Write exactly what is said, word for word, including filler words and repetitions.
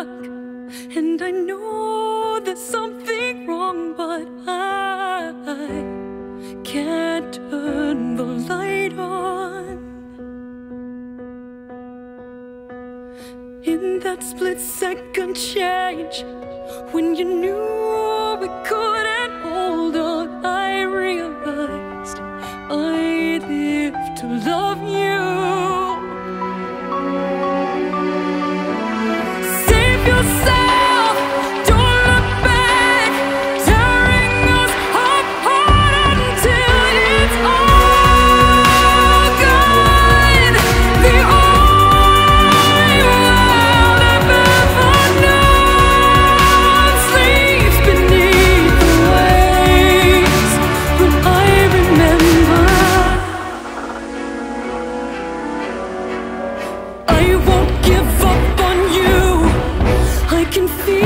stuck, and I know there's something wrong, but I can't turn the light on. In that split second change, when you knew we couldn't hold on, I realized I live to love you. Save yourself, don't look back, tearing us apart until it's all gone. The only world I've ever known sleeps beneath the waves, but I remember. I won't give up on you. I can feel